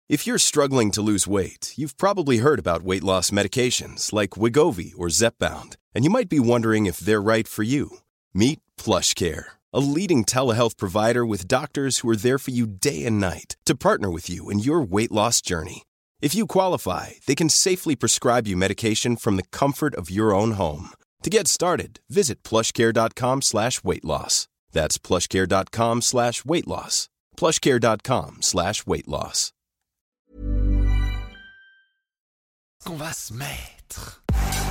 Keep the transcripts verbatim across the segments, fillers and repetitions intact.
If you're struggling to lose weight, you've probably heard about weight loss medications like Wegovy or Zepbound, and you might be wondering if they're right for you. Meet PlushCare, a leading telehealth provider with doctors who are there for you day and night to partner with you in your weight loss journey. If you qualify, they can safely prescribe you medication from the comfort of your own home. To get started, visit plushcare.com slash weight loss. That's plushcare.com slash weight loss. plushcare.com slash weight loss. Qu'on va se mettre.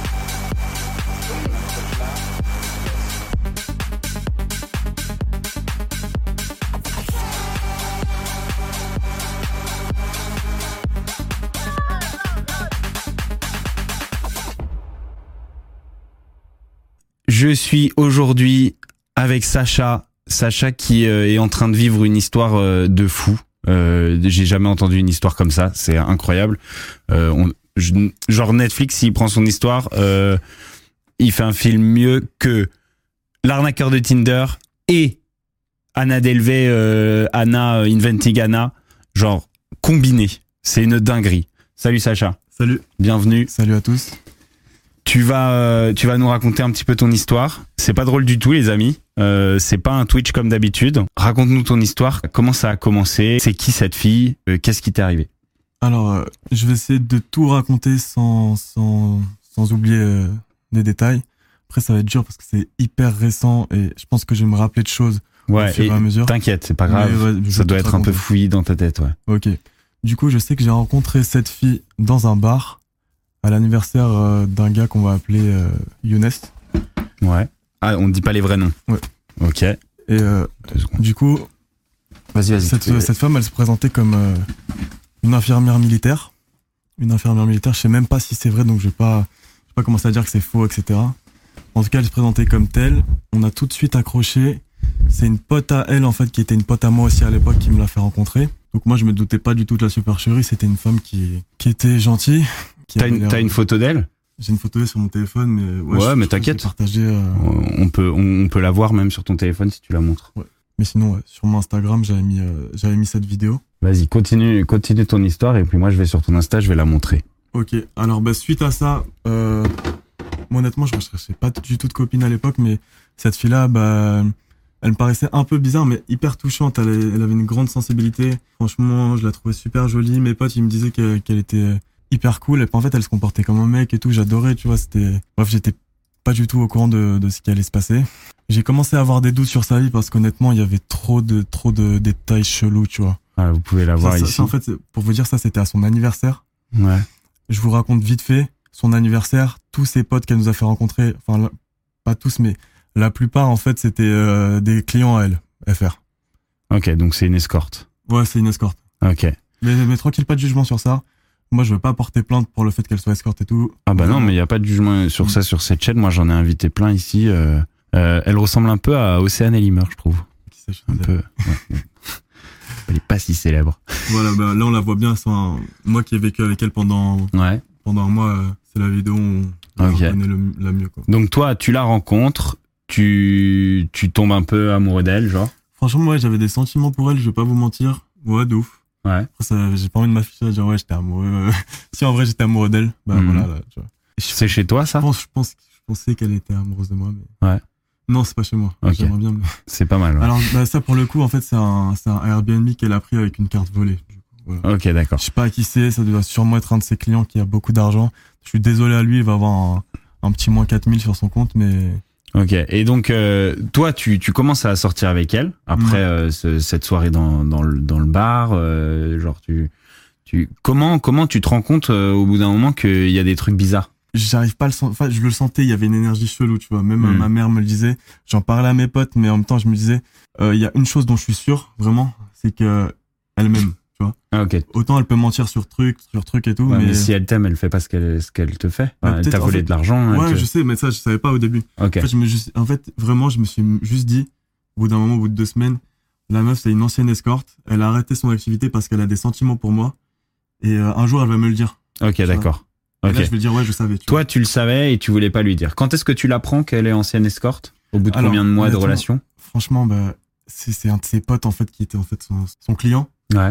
Je suis aujourd'hui avec Sacha, Sacha qui euh, est en train de vivre une histoire euh, de fou. Euh, j'ai jamais entendu une histoire comme ça, c'est incroyable. Euh, on, je, genre Netflix, s'il prend son histoire, euh, il fait un film mieux que L'arnaqueur de Tinder et Anna Delvey, euh, Anna Inventing Anna, genre combiné. C'est une dinguerie. Salut Sacha. Salut. Bienvenue. Salut à tous. Tu vas, euh, tu vas nous raconter un petit peu ton histoire. C'est pas drôle du tout, les amis. Euh, c'est pas un Twitch comme d'habitude. Raconte-nous ton histoire. Comment ça a commencé? C'est qui cette fille? euh, Qu'est-ce qui t'est arrivé? Alors, euh, je vais essayer de tout raconter sans, sans, sans oublier euh, des détails. Après, ça va être dur parce que c'est hyper récent et je pense que je vais me rappeler de choses Ouais, au fur et à mesure. T'inquiète, c'est pas grave. Mais, ouais, ça doit être un peu raconter. fouillis dans ta tête, ouais. Ok. Du coup, je sais que j'ai rencontré cette fille dans un bar à l'anniversaire euh, d'un gars qu'on va appeler euh, Younes. Ouais. Ah, on ne dit pas les vrais noms. Ouais. Ok. Et euh, du coup, vas-y, vas-y. cette, fais... cette femme, elle se présentait comme euh, une infirmière militaire. Une infirmière militaire, je sais même pas si c'est vrai, donc je vais pas, je vais pas commencer à dire que c'est faux, et cetera. En tout cas, elle se présentait comme telle. On a tout de suite accroché. C'est une pote à elle, en fait, qui était une pote à moi aussi à l'époque, qui me l'a fait rencontrer. Donc moi, je me doutais pas du tout de la supercherie. C'était une femme qui, qui était gentille. Qui T'as une, t'as une photo d'elle? J'ai une photo d'elle sur mon téléphone, mais ouais, ouais je, mais je t'inquiète. Partager, euh... On peut, on, on peut la voir même sur ton téléphone si tu la montres. Ouais. Mais sinon, ouais, sur mon Instagram, j'avais mis, euh, j'avais mis cette vidéo. Vas-y, continue, continue ton histoire et puis moi, je vais sur ton Insta, je vais la montrer. Ok. Alors, bah, suite à ça, euh, moi, honnêtement, je recherchais pas du tout de copine à l'époque, mais cette fille-là, bah, elle me paraissait un peu bizarre, mais hyper touchante. Elle, elle avait une grande sensibilité. Franchement, je la trouvais super jolie. Mes potes, ils me disaient qu'elle, qu'elle était hyper cool. Et puis, en fait, elle se comportait comme un mec et tout. J'adorais, tu vois. C'était, bref, j'étais pas du tout au courant de, de ce qui allait se passer. J'ai commencé à avoir des doutes sur sa vie parce qu'honnêtement, il y avait trop de, trop de détails chelous, tu vois. Ah, vous pouvez la voir ça, ici. Ça, en fait, pour vous dire ça, c'était à son anniversaire. Ouais. Je vous raconte vite fait son anniversaire, tous ses potes qu'elle nous a fait rencontrer, enfin, la, pas tous, mais la plupart, en fait, c'était euh, des clients à elle, F R. Ok, donc c'est une escorte. Ouais, c'est une escorte. Ok. Mais, mais tranquille, pas de jugement sur ça. Moi, je veux pas porter plainte pour le fait qu'elle soit escorte et tout. Ah bah non, mais il y a pas de jugement sur ça sur cette chaîne. Moi, j'en ai invité plein ici. Euh, euh, elle ressemble un peu à Océane Ellimer, je trouve. Qui sait, je Un peu. Ouais. Elle est pas si célèbre. Voilà, bah, là, on la voit bien. C'est un... Moi qui ai vécu avec elle pendant, ouais. pendant un mois, euh, c'est la vidéo où on okay. la connaît le, la mieux, quoi. Donc toi, tu la rencontres, tu, tu tombes un peu amoureux d'elle, genre? Franchement, ouais, j'avais des sentiments pour elle, je vais pas vous mentir. Ouais, de ouf. Ouais. Après, ça, j'ai pas envie de m'afficher à dire ouais, j'étais amoureux. Si en vrai j'étais amoureux d'elle, bah mmh. voilà. Là, tu vois. C'est chez toi ça? Je pense, je pense, je pensais qu'elle était amoureuse de moi, mais. Ouais. Non, c'est pas chez moi. Okay. J'aimerais bien. Mais... C'est pas mal. Ouais. Alors bah, ça pour le coup, en fait, c'est un, c'est un Airbnb qu'elle a pris avec une carte volée. Du coup, voilà. Ok, d'accord. Je sais pas à qui c'est, ça doit sûrement être un de ses clients qui a beaucoup d'argent. Je suis désolé à lui, il va avoir un, un petit moins quatre mille sur son compte, mais. Ok. Et donc euh, toi, tu tu commences à sortir avec elle après mmh. euh, ce, cette soirée dans dans le dans le bar, euh, genre tu tu comment comment tu te rends compte euh, au bout d'un moment qu'il y a des trucs bizarres? J'arrive pas à le sentir, enfin je le sentais, il y avait une énergie chelou, tu vois. Même mmh. ma mère me le disait. J'en parlais à mes potes, mais en même temps je me disais, il euh, y a une chose dont je suis sûr vraiment, c'est que elle m'aime. Tu vois. Ah, ok. Autant elle peut mentir sur truc, sur truc et tout, ouais, mais... mais si elle t'aime, elle fait pas ce qu'elle, ce qu'elle te fait. Bah, elle t'a volé fait, de l'argent. Ouais, te... je sais, mais ça, je savais pas au début. Okay. En fait, je me juste, en fait, vraiment, je me suis juste dit, au bout d'un moment, au bout de deux semaines, la meuf, c'est une ancienne escorte. Elle a arrêté son activité parce qu'elle a des sentiments pour moi. Et euh, un jour, elle va me le dire. Ok, d'accord. Et okay. là, je vais dire, ouais, je savais. Tu Toi, vois. tu le savais et tu voulais pas lui dire. Quand est-ce que tu l'apprends qu'elle est ancienne escorte? Au bout de Alors, combien de mois de relation? Franchement, bah, c'est, c'est un de ses potes, en fait, qui était, en fait, son, son client. Ouais.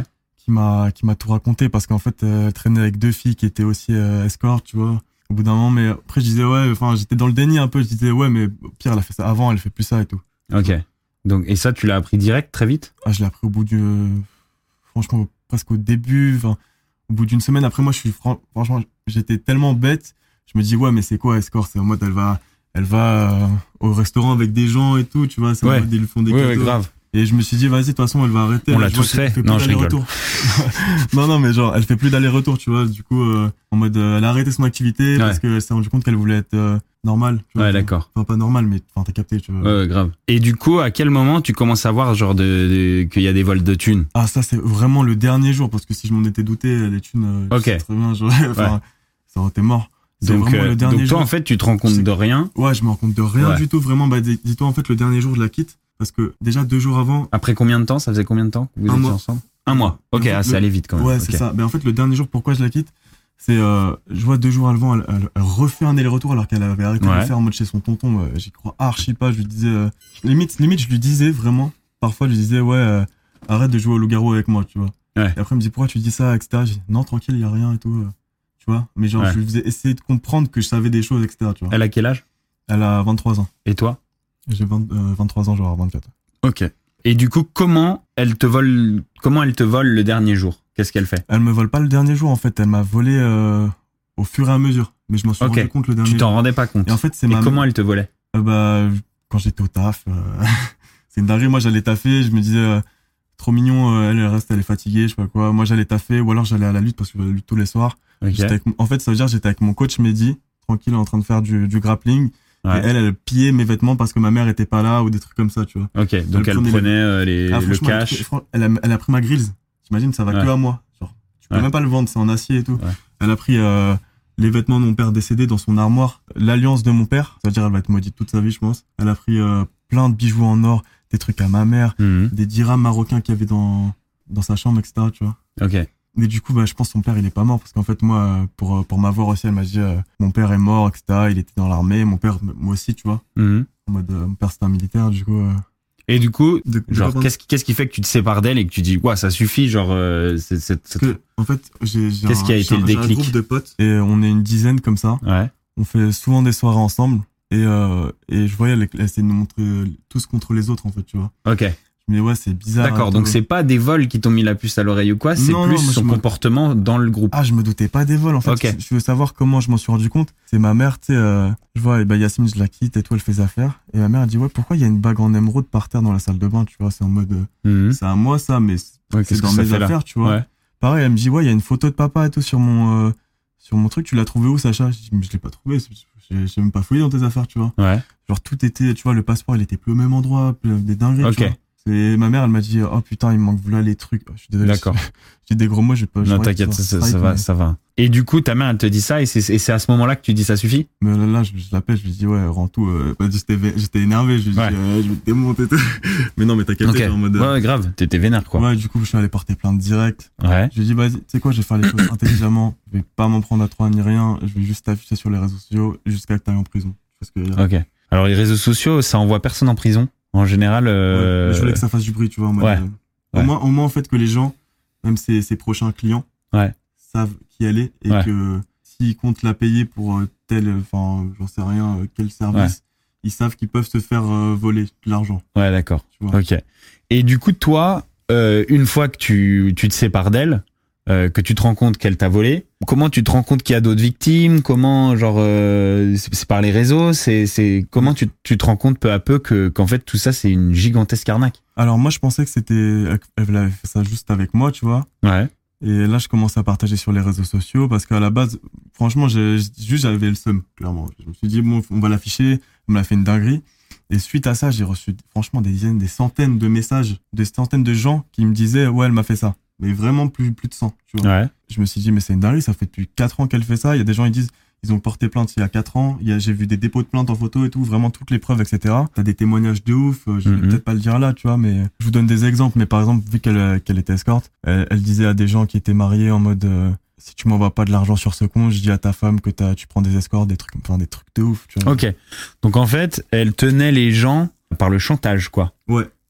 qui m'a qui m'a tout raconté parce qu'en fait euh, elle traînait avec deux filles qui étaient aussi euh, escortes, tu vois. Au bout d'un moment, mais après je disais ouais, enfin j'étais dans le déni un peu, je disais ouais, mais au pire elle a fait ça avant, elle fait plus ça et tout. Ok. Donc et ça tu l'as appris direct, très vite? Ah, je l'ai appris au bout du, franchement presque au début, enfin au bout d'une semaine. Après moi je suis fran- franchement j'étais tellement bête, je me dis ouais mais c'est quoi escort? C'est en mode elle va elle va euh, au restaurant avec des gens et tout, tu vois, c'est Ouais. en mode ils lui font des Ouais, cadeaux. ouais, grave. Et je me suis dit, vas-y, de toute façon, elle va arrêter. On Là, l'a je vois tous qu'elle fait. fait plus Non, je rigole. d'aller-retour. non, non, mais genre, elle fait plus d'aller-retour, tu vois. Du coup, euh, en mode, euh, elle a arrêté son activité Ouais. parce qu'elle s'est rendu compte qu'elle voulait être euh, normale. Tu vois, Ouais, d'accord. Enfin, pas normale, mais enfin, t'as capté, tu vois. Ouais, ouais, grave. Et du coup, à quel moment tu commences à voir genre de, de qu'il y a des vols de thunes? Ah, ça, c'est vraiment le dernier jour, parce que si je m'en étais douté, les thunes, euh, Ok. je sais très bien, genre, enfin, Ouais. ça aurait été mort. C'est Donc, vraiment euh, le dernier donc toi, jour. en fait, tu te rends compte C'est- de rien. Ouais, je me rends compte de rien Ouais. du tout, vraiment. Bah, dis- dis-toi, en fait, le dernier jour, je la quitte, parce que déjà deux jours avant, Après combien de temps? Ça faisait combien de temps que vous Un étiez mois. ensemble? Un mois. Ok, En fait, ah, c'est le- allé vite quand même. ouais, Ok. c'est ça. Mais en fait, le dernier jour, pourquoi je la quitte, c'est, euh, je vois deux jours avant, elle, elle, elle refait un aller-retour alors qu'elle avait arrêté de Ouais. le faire en mode chez son tonton. Euh, j'y crois archi pas. Je lui disais, euh, limite, limite, je lui disais vraiment, parfois, je lui disais, ouais, euh, arrête de jouer au loup-garou avec moi, tu vois. Ouais. Et après, il me dit, pourquoi tu dis ça, et cetera. J'ai dit, non, tranquille, il y a rien et tout, euh, tu vois. Mais genre, Ouais. je lui faisais essayer de comprendre que je savais des choses, et cetera, tu vois. Elle a quel âge? Elle a vingt-trois ans. Et toi? J'ai vingt, euh, vingt-trois ans, genre vingt-quatre. Ok. Et du coup, comment elle te vole, comment elle te vole le dernier jour? Qu'est-ce qu'elle fait? Elle me vole pas le dernier jour, en fait. Elle m'a volé, euh, au fur et à mesure. Mais je m'en suis Ok. rendu compte le dernier Tu t'en jour. rendais pas compte. Et en fait, c'est Et ma comment elle te volait? Euh, bah, quand j'étais au taf, euh, c'est une dinguerie. Moi, j'allais taffer, je me disais, euh, trop mignon, euh, elle, elle reste, elle est fatiguée, je sais pas quoi. Moi, j'allais taffer, ou alors j'allais à la lutte parce que je lutte tous les soirs. Ok. J'étais avec- en fait, ça veut dire que j'étais avec mon coach Mehdi, tranquille, en train de faire du, du grappling. Ouais. Et elle, elle pillait mes vêtements parce que ma mère était pas là ou des trucs comme ça, tu vois. Ok. Donc elle, prenait prenait les- euh, les, Ah, le franchement, elle, cash. fran- elle a, elle a pris ma grilse. T'imagines, ça va Ouais. que à moi. Genre, tu peux Ouais. même pas le vendre, c'est en acier et tout. Ouais. Elle a pris, euh, les vêtements de mon père décédé dans son armoire, l'alliance de mon père, c'est-à-dire elle va être maudite toute sa vie, je pense. Elle a pris euh, plein de bijoux en or, des trucs à ma mère, Mhm. des dirhams marocains qu'il y avait dans dans sa chambre, et cetera. Tu vois. Ok. Mais du coup, bah, je pense que son père, il est pas mort parce qu'en fait, moi, euh, pour pour m'avoir aussi, elle m'a dit, euh, mon père est mort, et cetera. Il était dans l'armée, mon père, moi aussi, tu vois. Mhm. En mode, euh, mon père c'était un militaire, du coup. Euh, Et du coup, de- de genre, quoi- qu'est-ce qui, qu'est-ce qui fait que tu te sépares d'elle et que tu dis, ouais, ça suffit, genre, euh, c'est, c'est, c'est- Parce que, en fait, j'ai, j'ai Qu'est-ce un- qui a été j'ai le un- j'ai un déclic groupe de potes et on est une dizaine comme ça. ouais. On fait souvent des soirées ensemble et euh, et je voyais elle, elle essaie de nous montrer euh, tous contre les autres en fait, tu vois. Ok. Mais ouais, c'est bizarre. D'accord. et Donc tout. c'est pas des vols qui t'ont mis la puce à l'oreille ou quoi, c'est Non, plus non, moi, son je me- comportement dans le groupe. Ah, je me doutais pas des vols en fait. Ok. Je, je veux savoir comment je m'en suis rendu compte. C'est ma mère, tu sais, euh, je vois, et bah Yasmine, je la quitte et tout, elle fait ses affaires. Et ma mère elle dit ouais, pourquoi il y a une bague en émeraude par terre dans la salle de bain, tu vois. C'est en mode, euh, Mhm. c'est à moi ça, mais c'est Ouais, c'est qu'est-ce dans que ça mes fait là affaires, tu vois. Ouais. Pareil, elle me dit ouais, il y a une photo de papa et tout sur mon euh, sur mon truc. Tu l'as trouvé où, Sacha? Je dis mais je l'ai pas trouvé. J'ai j'ai même pas fouillé dans tes affaires, tu vois. Ouais. Genre tout était, tu vois, le passeport il était plus au même endroit, plus- des dingueries. Ok. Tu vois. Et ma mère elle m'a dit oh putain il me manque là les trucs. Je suis désolé. D'accord. J'ai des gros mots, j'ai pas. Non, j'aurais t'inquiète, que ça, ça, strike, ça va, mais- ça va. Et du coup, ta mère, elle te dit ça et c'est, et c'est à ce moment-là que tu dis ça suffit? Mais là, là je, je l'appelle, je lui dis ouais rends tout. Euh, bah, j'étais vé- j'étais énervé, je lui dis Ouais. euh, je vais te démonter et tout. Mais non mais t'as capté Ok. genre, en mode. Ouais, ouais, grave. T'étais vénère, quoi. Ouais du coup je suis allé porter plainte direct. Ouais. Je lui dis vas-y tu sais quoi je vais faire les choses intelligemment, je vais pas m'en prendre à toi ni rien, je vais juste t'afficher sur les réseaux sociaux jusqu'à que t'ailles en prison. Parce que euh, Ok. Alors les réseaux sociaux, ça envoie personne en prison. En général. Euh... ouais, je voulais que ça fasse du bruit, tu vois. En mode, Ouais. euh, Ouais. Au moins, au moins, en fait, que les gens, même ses, ses prochains clients, Ouais. savent qui elle est et Ouais. que s'ils comptent la payer pour euh, tel, enfin, j'en sais rien, euh, quel service, Ouais. ils savent qu'ils peuvent se faire euh, voler de l'argent, Ouais, d'accord. tu vois. Ok. Et du coup, toi, euh, une fois que tu, tu te sépares d'elle, euh, que tu te rends compte qu'elle t'a volé, comment tu te rends compte qu'il y a d'autres victimes? Comment, genre, euh, c'est, c'est par les réseaux? C'est, c'est comment tu, tu te rends compte peu à peu que qu'en fait tout ça c'est une gigantesque arnaque? Alors moi, je pensais que c'était, elle avait fait ça juste avec moi, tu vois. Ouais. Et là, je commence à partager sur les réseaux sociaux parce qu'à la base, franchement, j'ai, juste j'avais le seum, clairement. Je me suis dit bon, on va l'afficher. On me l'a fait une dinguerie. Et suite à ça, j'ai reçu franchement des dizaines, des centaines de messages, des centaines de gens qui me disaient ouais, elle m'a fait ça. Mais vraiment plus plus de cent, tu vois. Ouais. Je me suis dit mais c'est une dinguerie, ça fait depuis quatre ans qu'elle fait ça. Il y a des gens qui disent ils ont porté plainte il y a quatre ans. Il y a, j'ai vu des dépôts de plainte en photo et tout, vraiment toutes les preuves, et cetera. T'as des témoignages de ouf. Je vais Mhm. peut-être pas le dire là, tu vois, mais je vous donne des exemples. Mais par exemple, vu qu'elle euh, qu'elle était escorte, elle, elle disait à des gens qui étaient mariés en mode euh, si tu m'envoies pas de l'argent sur ce compte, je dis à ta femme que t'as, tu prends des escortes, des trucs, enfin des trucs de ouf, tu vois. Ok. Donc en fait, elle tenait les gens par le chantage, quoi. Ouais.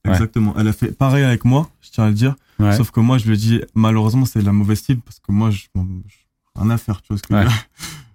Ouais. Exactement. Elle a fait pareil avec moi, je tiens à le dire. Ouais. Sauf que moi, je lui ai dit, malheureusement, c'est de la mauvaise cible parce que moi, je, bon, je rien à faire, tu vois ce que Ouais. je veux dire.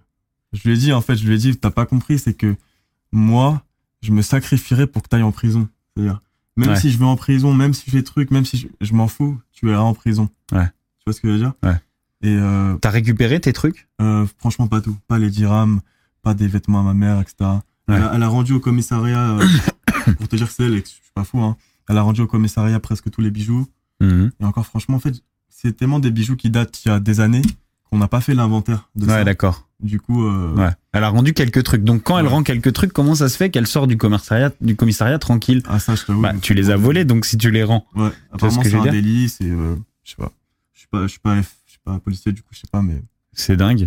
Je lui ai dit, en fait, je lui ai dit, t'as pas compris, c'est que moi, je me sacrifierais pour que t'ailles en prison. C'est-à-dire, même Ouais. si je vais en prison, même si je fais des trucs, même si je, je m'en fous, tu iras en prison. Ouais. Tu vois ce que je veux dire? Ouais. Et euh, T'as récupéré tes trucs? euh, franchement, pas tout. Pas les dirhams, pas des vêtements à ma mère, et cetera. Ouais. Elle, a, elle a rendu au commissariat, euh, pour te dire que c'est elle, et que je suis pas fou, hein. Elle a rendu au commissariat presque tous les bijoux. Mhm. Et encore, franchement, en fait, c'est tellement des bijoux qui datent il y a des années qu'on n'a pas fait l'inventaire de Ouais, ça. d'accord. Du coup, euh, Ouais. Elle a rendu quelques trucs. Donc quand elle Ouais. rend quelques trucs, comment ça se fait qu'elle sort du commissariat, du commissariat tranquille? ah, ça, je t'avoue. Bah, tu les as volés, donc si tu les rends. Ouais, ce apparemment, que je c'est veux un dire délit, c'est, euh, je sais pas. Je suis pas, je suis pas, F- je suis pas policier, du coup, je sais pas, mais. C'est dingue.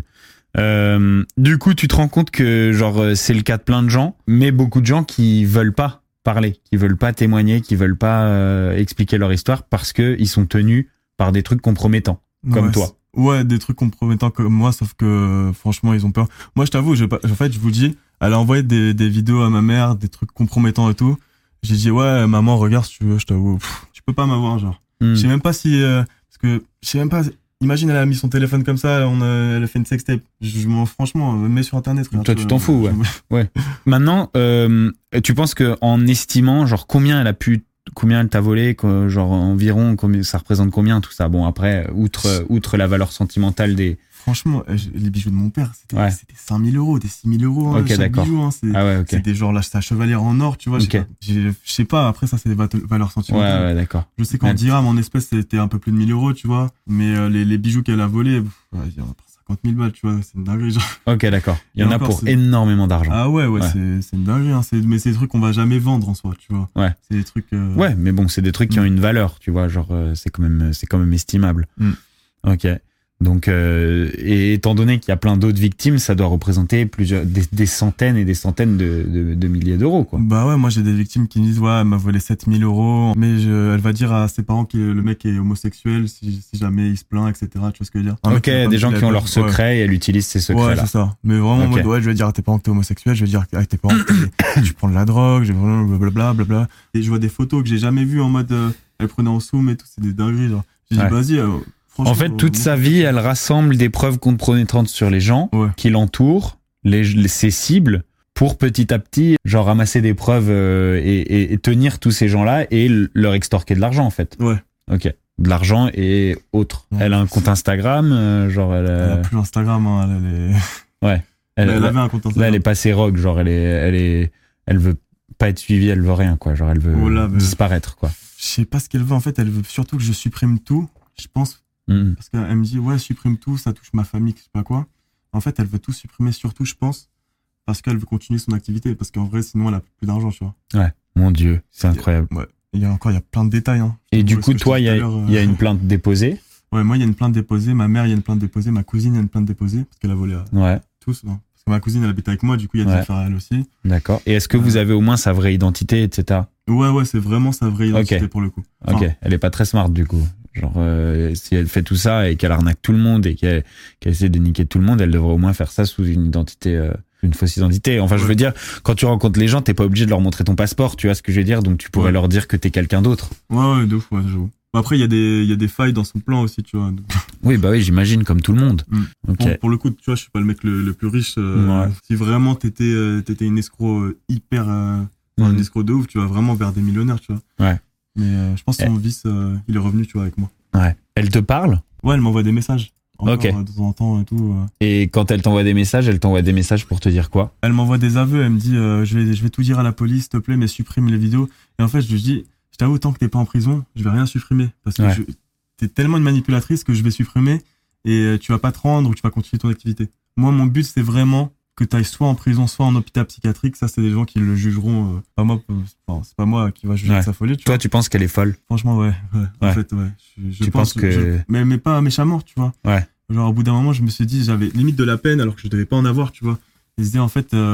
Euh, du coup, tu te rends compte que genre euh, c'est le cas de plein de gens, mais beaucoup de gens qui veulent pas parler, qui veulent pas témoigner, qui veulent pas euh, expliquer leur histoire parce que ils sont tenus par des trucs compromettants, comme Ouais, toi. c'est- Ouais, des trucs compromettants comme moi, sauf que, euh, franchement, ils ont peur. Moi, je t'avoue, je, en fait, je vous le dis, elle a envoyé des, des vidéos à ma mère, des trucs compromettants et tout. J'ai dit, ouais, maman, regarde si tu veux, je t'avoue, pff, tu peux pas m'avoir, genre. Hmm. Je sais même pas si, euh, parce que, je sais même pas, imagine, elle a mis son téléphone comme ça, on a, elle a fait une sextape. Je, je m'en, franchement, mets sur internet, frère. Toi, tu t'en fous, je- ouais. Maintenant, euh, tu penses que en estimant, genre combien elle a pu, combien elle t'a volé, quoi, genre environ, combien ça représente combien tout ça. Bon après, outre outre la valeur sentimentale des. Franchement, euh, je- les bijoux de mon père, c'était, Ouais. c'était cinq mille euros, des six mille euros, hein, Ok, chaque d'accord. bijou, hein, c'est, Ah ouais, ok. c'est des genres là, c'est un chevalier en or, tu vois. Ok. j'ai pas- j'ai- Je sais pas, après ça, c'est des va- valeurs Ouais, sentimentales. ouais, d'accord. Je sais qu'en Elle- dirham, en espèces, c'était un peu plus de mille euros, tu vois. Mais euh, les, les bijoux qu'elle a volés, pff, ouais, il y en a pour cinquante mille balles, tu vois. C'est une dinguerie, genre. Ok, d'accord. Il y Et en a encore, pour c'est- énormément d'argent. Ah ouais, ouais, Ouais. c'est, c'est une dinguerie, hein. C'est, mais c'est des trucs qu'on va jamais vendre en soi, tu vois. Ouais. C'est des trucs. euh, Ouais, mais bon, c'est des trucs qui ont Mm. une valeur, tu vois, genre euh, c'est quand même c'est quand même estimable. Mm. Ok. Donc euh, et étant donné qu'il y a plein d'autres victimes, ça doit représenter plusieurs des, des centaines et des centaines de, de, de milliers d'euros, quoi. Bah ouais, moi j'ai des victimes qui me disent, ouais, elle m'a volé sept mille euros. Mais je, elle va dire à ses parents que le mec est homosexuel si, si jamais il se plaint, et cetera. Tu vois ce que je veux dire? Un mec Ok, qui va pas des me gens filer qui ont la leurs peine. secrets et elle utilise ces Ouais, ouais secrets-là. c'est ça. Mais vraiment, en Ok. mode, ouais, je vais dire à tes parents que t'es homosexuel, je vais dire à tes parents que t'es- tu prends de la drogue, je vais blablabla, blablabla. Et je vois des photos que j'ai jamais vues en mode, euh, elle prenait en soum et tout, c'est des dingueries, genre. J'ai dit, Ouais. vas-y, euh, franchement. En fait, toute euh, sa vie, elle rassemble des preuves compromettantes sur les gens Ouais. qui l'entourent, les, les- ses cibles, pour petit à petit, genre ramasser des preuves euh, et, et- et tenir tous ces gens-là et l- leur extorquer de l'argent, en fait. Ouais. Ok. De l'argent et autres. Ouais, Elle a un c'est- compte Instagram, euh, genre elle, Elle a- a plus Instagram, hein, elle, elle est. elle, Elle là, avait un compte là, Instagram. elle est passée rogue, genre elle est, elle est, elle veut pas être suivie, elle veut rien, quoi. Genre elle veut Oh là, mais- disparaître, quoi. Je sais pas ce qu'elle veut, en fait, elle veut surtout que je supprime tout, je pense, Mhm. parce qu'elle me dit, ouais, supprime tout, ça touche ma famille, je sais pas quoi. En fait, elle veut tout supprimer, surtout, je pense, parce qu'elle veut continuer son activité, parce qu'en vrai, sinon, elle a plus d'argent, tu vois. Mon Dieu, c'est incroyable. Ouais. Il y a encore, il y a plein de détails, hein. Et du Ouais, coup, ce que je toi, il y disais a, tout à l'heure, il y a euh, une plainte déposée. Ouais, moi, il y a une plainte déposée, ma mère, il y a une plainte déposée, ma cousine, il y a une plainte déposée, parce qu'elle a volé à Ouais, tous, hein. Parce que ma cousine, elle habite avec moi, du coup, il y a des Ouais. affaires à elle aussi. d'accord. Et est-ce que vous Euh. avez au moins sa vraie identité, et cetera. Ouais, ouais, c'est vraiment sa vraie identité Ok. pour le coup. Enfin, Ok, elle est pas très smart du coup. Genre, euh, si elle fait tout ça et qu'elle arnaque tout le monde et qu'elle qu'elle essaie de niquer tout le monde, elle devrait au moins faire ça sous une identité, euh, une fausse identité. Enfin, je Ouais. veux dire, quand tu rencontres les gens, t'es pas obligé de leur montrer ton passeport, tu vois ce que je veux dire. Donc, tu pourrais Ouais. leur dire que t'es quelqu'un d'autre. Ouais, ouais, de ouf, ouais, j'avoue. Bah, après, il y a des, il y a des failles dans son plan aussi, tu vois. Donc, Oui, bah oui, j'imagine comme tout le monde. Mm. Ok. Bon, pour le coup, tu vois, je suis pas le mec le, le plus riche. euh, Ouais. Si vraiment t'étais, euh, t'étais une escroc euh, hyper, euh, enfin, Mhm. une escroc de ouf, tu vas vraiment vers des millionnaires, tu vois. Ouais. Mais euh, je pense que son vice, euh, il est revenu, tu vois, avec moi. Ouais. Elle te parle Ouais, elle m'envoie des messages. Encore, Ok. euh, de temps en temps et tout. euh. et quand elle t'envoie des messages, elle t'envoie des messages pour te dire quoi? Elle m'envoie des aveux, elle me dit, euh, je vais, je vais tout dire à la police, s'il te plaît, mais supprime les vidéos. Et en fait, je lui dis, je t'avoue, tant que t'es pas en prison, je vais rien supprimer. Parce que Ouais. je- t'es tellement une manipulatrice que je vais supprimer et euh, tu vas pas te rendre ou tu vas continuer ton activité. Moi, mon but, c'est vraiment que t'ailles soit en prison, soit en hôpital psychiatrique. Ça, c'est des gens qui le jugeront. euh, pas moi, euh, enfin, c'est pas moi qui va juger Ouais. de sa folie, tu Toi, vois. tu penses qu'elle est folle? Franchement, ouais, ouais. En Ouais. fait, ouais. Je, je Tu pense penses que- je- mais, mais pas méchamment, tu vois. Ouais. Genre, au bout d'un moment, je me suis dit, j'avais limite de la peine alors que je devais pas en avoir, tu vois. Et je disais, en fait, euh, je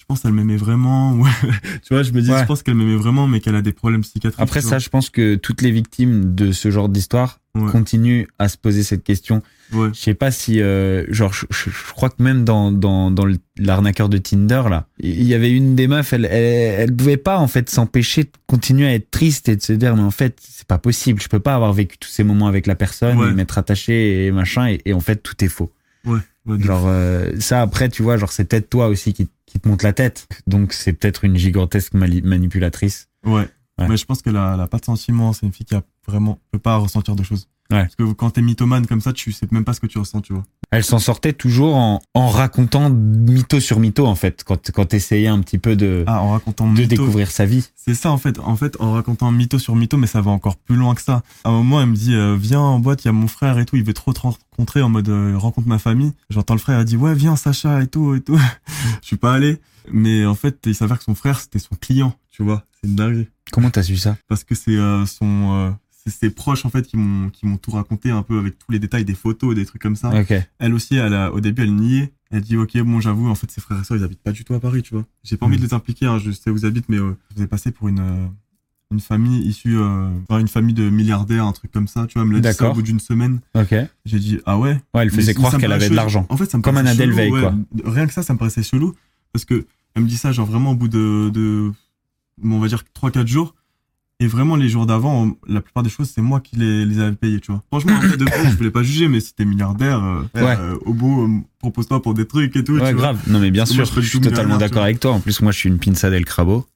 je pense qu'elle m'aimait vraiment. Ouais. Tu vois, je me dis, Ouais. je pense qu'elle m'aimait vraiment, mais qu'elle a des problèmes psychiatriques. Après tu ça, je pense que toutes les victimes de ce genre d'histoire Ouais. continuent à se poser cette question. vois. Ouais. Je sais pas si, euh, genre, je, je- je crois que même dans dans dans le- l'arnaqueur de Tinder là, il y avait une des meufs, elle elle, elle pouvait pas en fait s'empêcher de continuer à être triste et de se dire mais en fait c'est pas possible, je peux pas avoir vécu tous ces moments avec la personne Ouais. et m'être attaché et machin et, et en fait tout est faux. Ouais. ouais de Genre euh, ça après tu vois, genre c'est peut-être toi aussi qui qui te monte la tête, donc c'est peut-être une gigantesque mali- manipulatrice. Ouais. Ouais. Mais je pense qu'elle a, elle a pas de sentiments. C'est une fille qui a vraiment, peut pas ressentir de choses. Ouais. Parce que quand t'es mythomane comme ça, tu sais même pas ce que tu ressens, tu vois. Elle s'en sortait toujours en, en racontant mytho sur mytho en fait, quand quand t'essayais un petit peu de Ah, en racontant de mytho. découvrir sa vie. C'est ça, en fait. En fait, en racontant mytho sur mytho, mais ça va encore plus loin que ça. À un moment, elle me dit, euh, viens en boîte, il y a mon frère et tout, il veut trop te rencontrer en mode, euh, rencontre ma famille. J'entends le frère, il dit, ouais, viens, Sacha et tout, et tout. Je suis pas allé. Mais en fait, il s'avère que son frère, c'était son client, tu vois. C'est une dinguerie. Comment t'as su ça? Parce que c'est euh, son, euh, c'est ses proches, en fait, qui m'ont, qui m'ont tout raconté un peu avec tous les détails, des photos, des trucs comme ça. Ok. Elle aussi, elle a, au début, elle niait. Elle dit, ok, bon, j'avoue, en fait, ses frères et sœurs, ils habitent pas du tout à Paris, tu vois. J'ai pas envie Mm. de les impliquer, hein, je sais où ils habitent, mais euh, je vous ai passé pour une, euh, une famille issue, euh, enfin, une famille de milliardaires, un truc comme ça, tu vois. Elle me l'a dit ça D'accord. au bout d'une semaine. Ok. J'ai dit, ah ouais. Ouais, elle faisait Mais- croire mais ça me qu'elle paraissait avait de chelou. l'argent. En fait, ça me Comme paraissait Anna chelou, Delvey, ouais. quoi. Rien que ça, ça me paraissait chelou. Parce que elle me dit ça, genre vraiment au bout de, de, on va dire trois quatre jours. Et vraiment, les jours d'avant, la plupart des choses, c'est moi qui les, les avais payées, tu vois. Franchement, en fait, de bon, je voulais pas juger, mais si t'es milliardaire, euh, Ouais. euh, au bout, euh, propose-toi pour des trucs et tout, Ouais, tu vois. grave. Non, mais bien Parce que moi, sûr, je fais je suis le tout totalement millionnaire, d'accord tu avec toi. En plus, moi, je suis une pinça del crabo.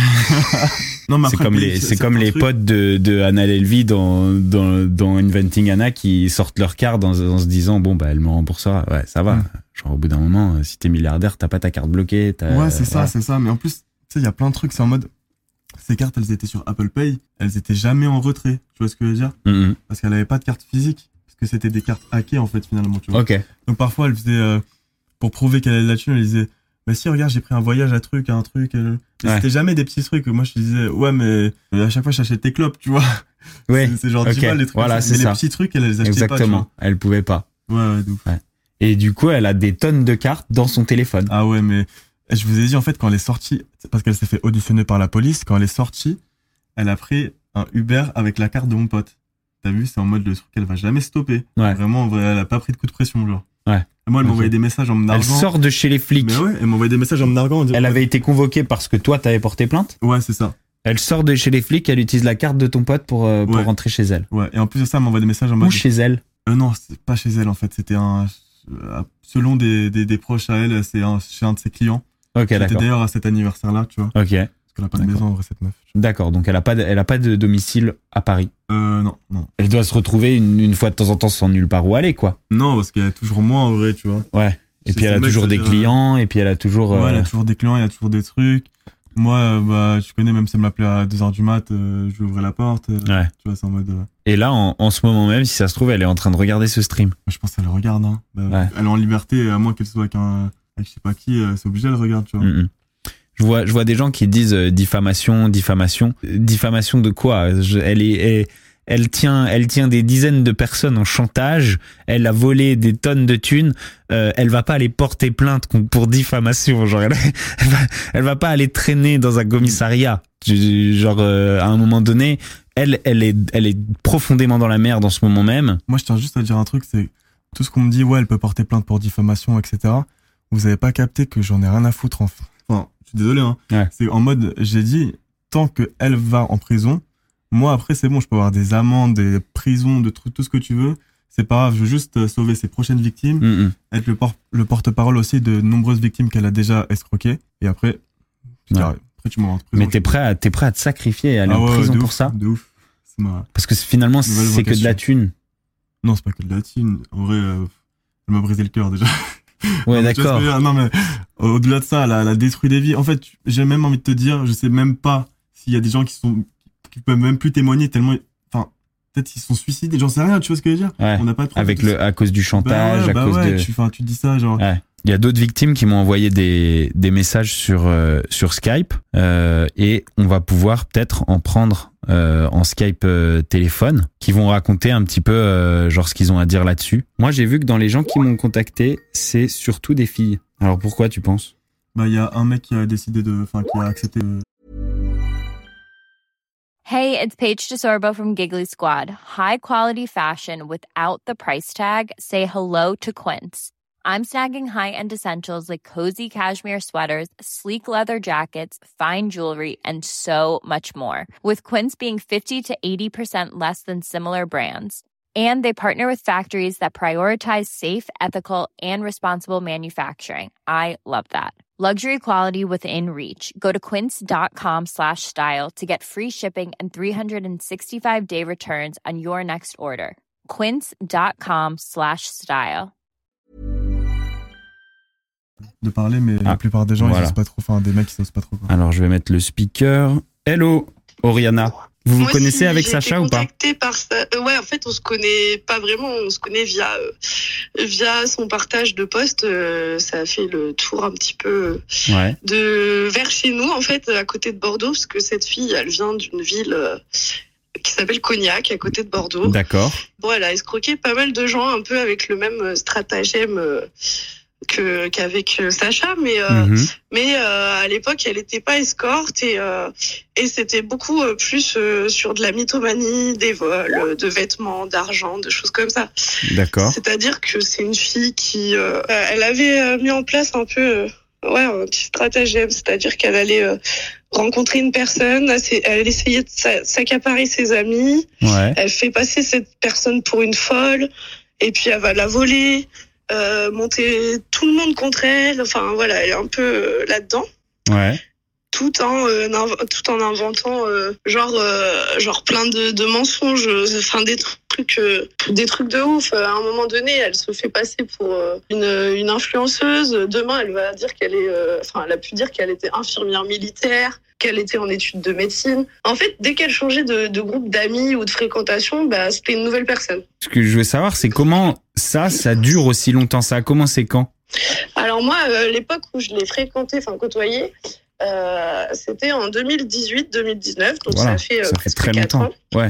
Non, mais C'est après, comme payer les, c'est certains comme les trucs- potes de, de Anna Delvey dans, dans, dans Inventing Anna qui sortent leur carte en, en se disant, bon, bah, elle me remboursera. Ouais, ça va. Mm. Genre, au bout d'un moment, euh, si t'es milliardaire, t'as pas ta carte bloquée. t'as- Ouais, c'est ça, voilà. c'est ça. Mais en plus, tu sais, il y a plein de trucs, c'est en mode, ces cartes, elles étaient sur Apple Pay, elles étaient jamais en retrait. Tu vois ce que je veux dire? Mhm. Parce qu'elle avait pas de carte physique. Parce que c'était des cartes hackées, en fait, finalement, tu vois. Ok. Donc parfois, elle faisait, euh, pour prouver qu'elle avait de la thune, elle disait, bah si, regarde, j'ai pris un voyage à truc, à un truc. euh. Mais Ouais. c'était jamais des petits trucs. Moi, je disais, ouais, mais euh, à chaque fois, j'achète tes clopes, tu vois. Ouais. C'est, c'est genre ok. dix balles, les trucs. Voilà, comme ça. c'est Mais ça. les petits trucs, elle les achetait Exactement. pas, Elle pouvait pas. tu vois. Ouais, ouais, de ouf. Et du coup, elle a des tonnes de cartes dans son téléphone. Ah ouais, mais je vous ai dit, en fait, quand elle est sortie, c'est parce qu'elle s'est fait auditionner par la police, quand elle est sortie, elle a pris un Uber avec la carte de mon pote. T'as vu, c'est en mode le truc, elle va jamais stopper. Ouais. Vraiment, en vrai, elle a pas pris de coup de pression, genre. Ouais. Et moi, elle Ok. m'envoyait des messages en me Elle narguant. sort de chez les flics. Mais ouais, elle m'envoyait des messages en me narguant. en disant- Elle avait été convoquée parce que toi, t'avais porté plainte. Ouais, c'est ça. Elle sort de chez les flics, elle utilise la carte de ton pote pour, euh, pour Ouais. rentrer chez elle. Ouais. Et en plus de ça, elle m'envoie des messages en mode. Ou chez elle. Euh, non, c'est pas chez elle, en fait. C'était un, euh, selon des, des, des proches à elle, c'est un, chez un de ses clients. Ok, C'était d'accord. d'ailleurs à cet anniversaire-là, tu vois. Ok, Parce qu'elle a pas de D'accord. maison, en vrai, cette meuf. d'accord. Donc elle a pas, de, elle a pas de domicile à Paris. Euh, non, non. Elle doit se retrouver une, une fois de temps en temps sans nulle part où aller, quoi. Non, parce qu'il y a toujours moi, en vrai, tu vois. Ouais. Et C'est puis elle ce a mec, toujours des c'est-à-dire, clients, et puis elle a toujours. Ouais, euh, elle a toujours des clients, il y a toujours des trucs. Moi, euh, bah, tu connais, même si elle m'appelait à deux heures du mat, euh, je lui ouvrais la porte. euh, Ouais. Tu vois, c'est en mode. euh, Et là, en, en ce moment même, si ça se trouve, elle est en train de regarder ce stream. je pense qu'elle le regarde, hein. Bah, Ouais. Elle est en liberté, à moins qu'elle soit avec un. Avec je sais pas qui, euh, c'est obligé, elle regarde, tu vois. Mm, mm. Je vois, je vois des gens qui disent euh, diffamation, diffamation. Euh, Diffamation de quoi? Je- Elle est, elle, elle tient, elle tient des dizaines de personnes en chantage. Elle a volé des tonnes de thunes. Euh, elle va pas aller porter plainte con- pour diffamation. Genre, elle, elle va, elle va pas aller traîner dans un commissariat. Tu- Genre, euh, à un moment donné, elle, elle est, elle est profondément dans la merde en ce moment même. Moi, je tiens juste à dire un truc, c'est tout ce qu'on me dit, ouais, elle peut porter plainte pour diffamation, et cetera. Vous avez pas capté que j'en ai rien à foutre. Enfin, enfin je suis désolé, hein. Ouais. C'est en mode, j'ai dit, tant que elle va en prison, moi après c'est bon, je peux avoir des amendes, des prisons, de trucs, tout ce que tu veux. C'est pas grave, je veux juste euh, sauver ses prochaines victimes, Mm, mm. être le, por- le porte-parole aussi de nombreuses victimes qu'elle a déjà escroquées. Et après, c'est Ouais. carré. Après tu m'envoies en prison. Mais t'es prêt à, t'es prêt à te sacrifier et aller Ah en ouais, prison de pour ouf, ça? De ouf. C'est ma... Parce que finalement, Nouvelle c'est que de la vocation. thune. Non, c'est pas que de la thune. En vrai, euh, elle m'a brisé le cœur déjà. Ouais, Non, mais tu vois ce d'accord. que je veux dire. Non, mais au-delà de ça, elle a, elle a détruit des vies. En fait, j'ai même envie de te dire, je sais même pas s'il y a des gens qui sont, qui peuvent même plus témoigner tellement, enfin, peut-être qu'ils sont suicidés, j'en sais rien, tu vois ce que je veux dire? Ouais. On n'a pas de preuves. Avec le, à cause du bah chantage, ouais, bah à cause ouais, de. tu, enfin, tu dis ça, genre. Ouais. Il y a d'autres victimes qui m'ont envoyé des, des messages sur, euh, sur Skype euh, et on va pouvoir peut-être en prendre euh, en Skype euh, téléphone qui vont raconter un petit peu euh, genre ce qu'ils ont à dire là-dessus. Moi, j'ai vu que dans les gens qui m'ont contacté, c'est surtout des filles. Alors pourquoi tu penses? bah il y a un mec qui a décidé de, enfin qui a accepté. De... Hey, it's Paige DeSorbo from Giggly Squad. High quality fashion without the price tag. Say hello to Quince. I'm snagging high-end essentials like cozy cashmere sweaters, sleek leather jackets, fine jewelry, and so much more. With Quince being fifty to eighty percent less than similar brands. And they partner with factories that prioritize safe, ethical, and responsible manufacturing. I love that. Luxury quality within reach. Go to quince.com slash style to get free shipping and three sixty-five day returns on your next order. Quince.com slash style. De parler, mais ah, la plupart des gens, voilà. Ils osent pas trop. Enfin, des mecs, ils osent pas trop. Quoi. Alors, je vais mettre le speaker. Hello, Oriana. Vous Moi vous connaissez avec Sacha ou pas? Par sa... euh, ouais, en fait, on se connaît pas vraiment. On se connaît via euh, via son partage de posts. Euh, ça a fait le tour un petit peu ouais. de vers chez nous, en fait, à côté de Bordeaux, parce que cette fille, elle vient d'une ville euh, qui s'appelle Cognac, à côté de Bordeaux. D'accord. Bon, elle a escroqué pas mal de gens, un peu avec le même stratagème. Euh, que qu'avec Sacha, mais euh, mm-hmm. mais euh, à l'époque elle était pas escorte et euh, et c'était beaucoup plus euh, sur de la mythomanie, des vols, de vêtements, d'argent, de choses comme ça. D'accord. C'est-à-dire que c'est une fille qui euh, elle avait mis en place un peu euh, ouais un petit stratagème, c'est-à-dire qu'elle allait euh, rencontrer une personne, elle essayait de s'accaparer ses amis, ouais. Elle fait passer cette personne pour une folle et puis elle va la voler. Euh, monter tout le monde contre elle, enfin voilà, elle est un peu euh, là-dedans. Ouais. Tout en euh, inv- tout en inventant euh, genre euh, genre plein de, de mensonges, enfin des trucs euh, des trucs de ouf. À un moment donné, elle se fait passer pour euh, une une influenceuse. Demain, elle va dire qu'elle est, enfin, euh, elle a pu dire qu'elle était infirmière militaire, qu'elle était en études de médecine. En fait, dès qu'elle changeait de, de groupe d'amis ou de fréquentation, bah c'était une nouvelle personne. Ce que je veux savoir, c'est comment ça, ça dure aussi longtemps. Ça a commencé quand? Alors moi, euh, l'époque où je l'ai fréquenté, enfin côtoyé, euh, c'était en deux mille dix-huit deux mille dix-neuf, donc voilà, ça fait, euh, ça fait très longtemps. Ans. Ouais.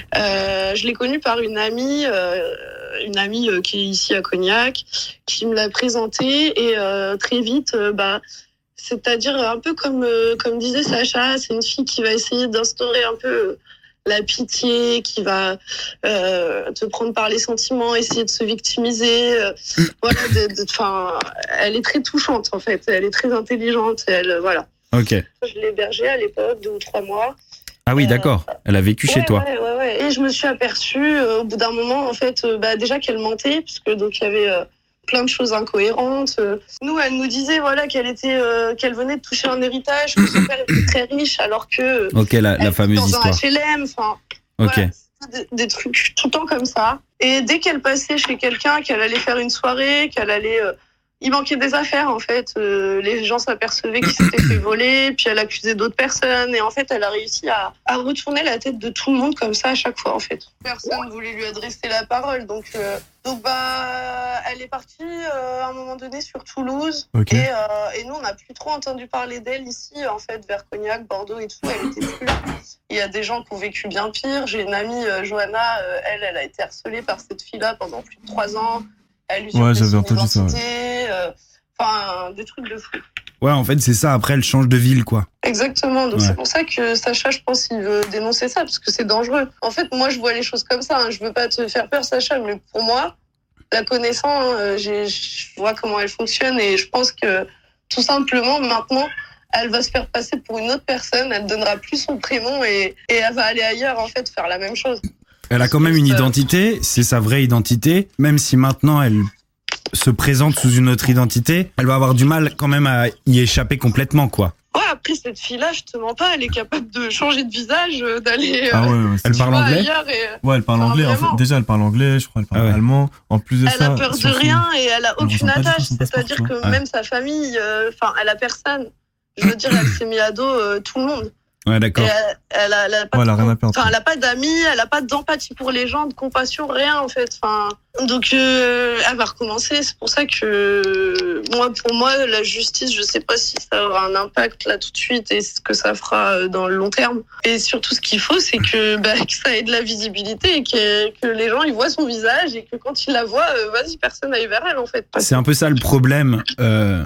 Euh, je l'ai connue par une amie, euh, une amie euh, qui est ici à Cognac, qui me l'a présentée et euh, très vite, euh, bah, c'est-à-dire un peu comme euh, comme disait Sacha, c'est une fille qui va essayer d'instaurer un peu euh, la pitié, qui va euh, te prendre par les sentiments, essayer de se victimiser. Euh, voilà, enfin, elle est très touchante en fait. Elle est très intelligente. Elle, voilà. Ok. Je l'ai hébergée à l'époque, deux ou trois mois. Ah oui, euh, d'accord. Elle a vécu ouais, chez toi. Ouais, ouais, ouais. Et je me suis aperçue euh, au bout d'un moment, en fait, euh, bah, déjà qu'elle mentait, puisque donc il y avait euh, plein de choses incohérentes. Nous, elle nous disait voilà qu'elle était, euh, qu'elle venait de toucher un héritage, que son père était très riche, alors que ok, la, la fameuse dans histoire. Un H L M, enfin, ok. Voilà, des, des trucs tout le temps comme ça. Et dès qu'elle passait chez quelqu'un, qu'elle allait faire une soirée, qu'elle allait, euh, il manquait des affaires en fait. Euh, les gens s'apercevaient qu'il s'était fait voler, puis elle accusait d'autres personnes. Et en fait, elle a réussi à, à retourner la tête de tout le monde comme ça à chaque fois en fait. Personne voulait lui adresser la parole, donc. Euh, Donc bah, elle est partie euh, à un moment donné sur Toulouse okay. et, euh, et nous on n'a plus trop entendu parler d'elle ici en fait vers Cognac, Bordeaux et tout. Elle était plus là. Il y a des gens qui ont vécu bien pire. J'ai une amie euh, Johanna, euh, elle, elle a été harcelée par cette fille-là pendant plus de trois ans. Elle usurpait ouais, j'avais son entendu identité. Ça, ouais. euh, Enfin, des trucs de fou. Ouais, en fait, c'est ça. Après, elle change de ville, quoi. Exactement. Donc, ouais. C'est pour ça que Sacha, je pense, il veut dénoncer ça, parce que c'est dangereux. En fait, moi, je vois les choses comme ça. Hein. Je veux pas te faire peur, Sacha, mais pour moi, la connaissant, hein, j'ai, je vois comment elle fonctionne et je pense que, tout simplement, maintenant, elle va se faire passer pour une autre personne. Elle donnera plus son prénom et, et elle va aller ailleurs, en fait, faire la même chose. Elle a quand même une identité. C'est sa vraie identité. Même si maintenant, elle se présente sous une autre identité, elle va avoir du mal quand même à y échapper complètement, quoi. Ouais, après, cette fille-là, je te mens pas, elle est capable de changer de visage, d'aller ah ouais, ouais, elle parle anglais et... Ouais, elle parle enfin, anglais. En fait, déjà, elle parle anglais, je crois, elle parle ah ouais. allemand. En plus de elle ça... Elle a peur de rien et elle a aucune attache. C'est-à-dire que ouais. même sa famille, enfin, euh, elle a personne. Je veux dire, elle s'est mis à dos euh, tout le monde. Ouais, d'accord. Et elle, elle, a, elle a pas, ouais, de, elle a rien à perdre. Enfin, elle a pas d'amis, elle a pas d'empathie pour les gens, de compassion, rien en fait. Enfin, donc euh, elle va recommencer. C'est pour ça que moi, pour moi, la justice, je sais pas si ça aura un impact là tout de suite et ce que ça fera dans le long terme. Et surtout, ce qu'il faut, c'est que, bah, que ça ait de la visibilité et que, que les gens ils voient son visage et que quand ils la voient, euh, vas-y, personne aille vers elle en fait. C'est un peu ça le problème. Euh... Mmh.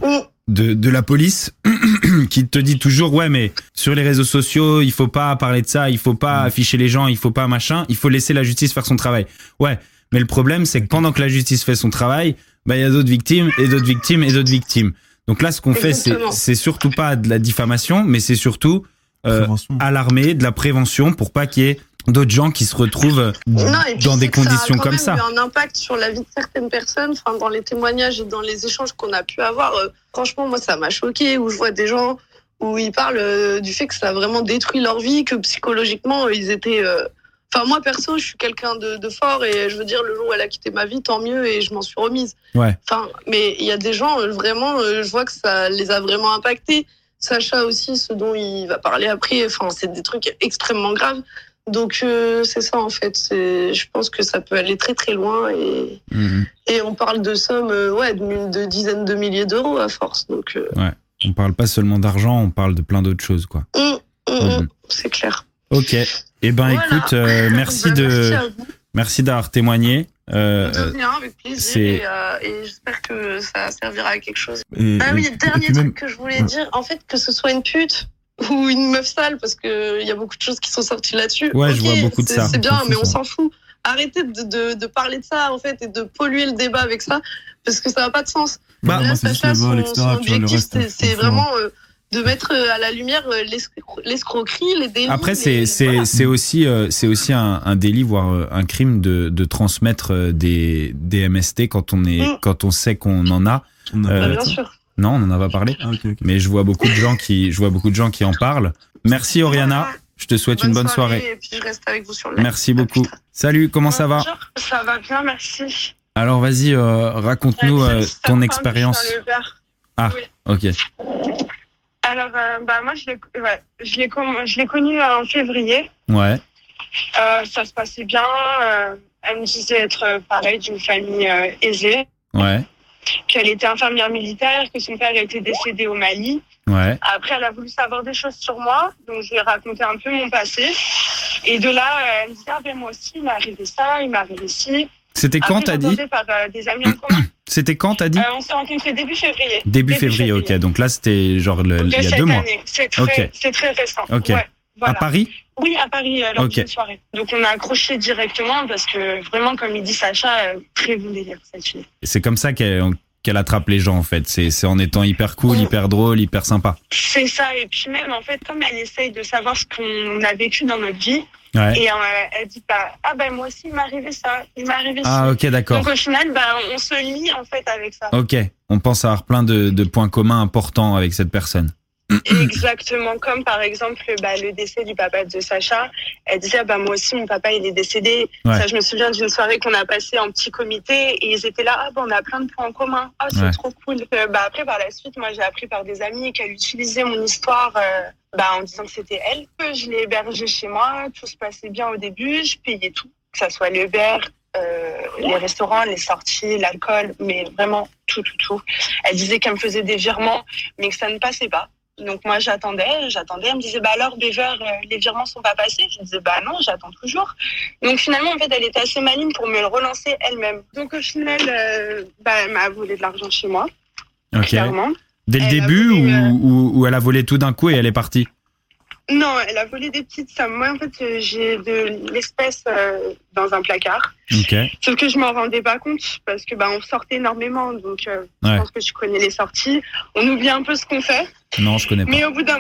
de, de la police qui te dit toujours ouais mais sur les réseaux sociaux il faut pas parler de ça, il faut pas afficher les gens, il faut pas machin, il faut laisser la justice faire son travail. Ouais, mais le problème c'est que pendant que la justice fait son travail, bah il y a d'autres victimes et d'autres victimes et d'autres victimes. Donc là ce qu'on fait c'est c'est surtout pas de la diffamation, mais c'est surtout euh, alarmer, de la prévention pour pas qu'il y ait d'autres gens qui se retrouvent non, dans des conditions comme ça. Ça a quand même eu un impact sur la vie de certaines personnes, enfin, dans les témoignages et dans les échanges qu'on a pu avoir. Euh, franchement, moi, ça m'a choqué, où je vois des gens où ils parlent euh, du fait que ça a vraiment détruit leur vie, que psychologiquement, ils étaient... Euh... Enfin, moi, perso, je suis quelqu'un de, de fort et je veux dire, le jour où elle a quitté ma vie, tant mieux et je m'en suis remise. Ouais. Enfin, mais il y a des gens, euh, vraiment, euh, je vois que ça les a vraiment impactés. Sacha aussi, ce dont il va parler après, enfin, c'est des trucs extrêmement graves. Donc euh, c'est ça en fait, c'est, je pense que ça peut aller très très loin et, mmh. et on parle de sommes euh, ouais, de, de dizaines de milliers d'euros à force. Donc, euh... ouais, on parle pas seulement d'argent, on parle de plein d'autres choses quoi. Mmh, mmh, mmh. C'est clair. Ok, et eh ben voilà. Écoute, euh, merci, ben, de, merci, merci d'avoir témoigné. Euh, de rien, avec plaisir et, euh, et j'espère que ça servira à quelque chose. Et, ah oui, et, dernier et truc même... que je voulais dire, en fait que ce soit une pute ou une meuf sale, parce que il y a beaucoup de choses qui sont sorties là-dessus. Ouais, okay, je vois beaucoup de c'est, ça. C'est bien, mais ça. on s'en fout. Arrêtez de, de, de parler de ça, en fait, et de polluer le débat avec ça, parce que ça n'a pas de sens. Bah, là, moi, Sacha, son, vol, et cetera, son objectif, reste, c'est, c'est vraiment euh, de mettre à la lumière l'escro- l'escroquerie, les délits. Après, c'est, les... c'est, voilà. c'est aussi, euh, c'est aussi un, un délit, voire un crime de, de transmettre des, des M S T quand on est, mmh. quand on sait qu'on en a. On a euh, bien sûr. Non, on n'en a pas parlé. Ah, okay, okay. Mais je vois beaucoup de gens qui, je vois beaucoup de gens qui en parlent. Merci Oriana. Je te souhaite bonne une bonne soirée. soirée. Et puis je reste avec vous sur le merci beaucoup. Salut, comment ça va? Ça va bien, merci. Alors vas-y, euh, raconte-nous euh, ton expérience. Ah, oui. Ok. Alors, euh, bah moi je l'ai, ouais, je l'ai, je l'ai connue en février. Ouais. Euh, ça se passait bien. Euh, elle me disait être euh, pareil d'une famille euh, aisée. Ouais. Qu'elle était infirmière militaire, que son père était décédé au Mali. Ouais. Après, elle a voulu savoir des choses sur moi, donc je lui ai raconté un peu mon passé. Et de là, elle me disait, ah ben moi aussi, il m'est arrivé ça, il m'est arrivé ci. C'était quand, Après, t'as dit par euh, des amis en commun. C'était quand, t'as dit euh, On s'est rencontrés début février. Début, début février, février, ok. Donc là, c'était genre le, il y a deux mois. C'est très, okay. c'est très récent. Ok. Ouais, voilà. À Paris? Oui, à Paris, euh, lors okay. d'une soirée. Donc on a accroché directement parce que vraiment, comme il dit Sacha, euh, très bon délire, cette fille. C'est comme ça qu'elle... qu'elle attrape les gens en fait, c'est, c'est en étant hyper cool, hyper drôle, hyper sympa. C'est ça, et puis même en fait, comme elle essaye de savoir ce qu'on a vécu dans notre vie, ouais. et euh, elle dit bah, ah ben bah, moi aussi il m'est arrivé ça, il m'est arrivé ça. Ah ok, d'accord. Donc au final, bah, on se lie en fait avec ça. Ok, on pense avoir plein de, de points communs importants avec cette personne. Exactement, comme par exemple bah, le décès du papa de Sacha. Elle disait bah moi aussi mon papa il est décédé. Ouais. Ça, je me souviens d'une soirée qu'on a passée en petit comité et ils étaient là ah bah on a plein de points en commun. Ah c'est ouais. trop cool. Euh, bah après par la suite moi j'ai appris par des amis qu'elle utilisait mon histoire euh, bah en disant que c'était elle. Je l'ai hébergée chez moi, tout se passait bien au début, je payais tout, que ça soit l'Uber, euh, les restaurants, les sorties, l'alcool, mais vraiment tout tout tout. Elle disait qu'elle me faisait des virements mais que ça ne passait pas. Donc moi j'attendais, j'attendais, elle me disait bah alors Bever, euh, les virements sont pas passés. Je disais bah non, j'attends toujours. Donc finalement en fait elle était assez maligne pour me le relancer elle-même. Donc au final euh, bah elle m'a volé de l'argent chez moi. Ok. Clairement. Dès le elle début volé, euh... ou, ou, ou elle a volé tout d'un coup et elle est partie? Non, elle a volé des petites sommes. Moi en fait j'ai de l'espèce euh, dans un placard. Ok. Sauf que je m'en rendais pas compte parce que bah on sortait énormément, donc euh, ouais. je pense que je connais les sorties. On oublie un peu ce qu'on fait. Non, je connais pas. Mais au bout d'un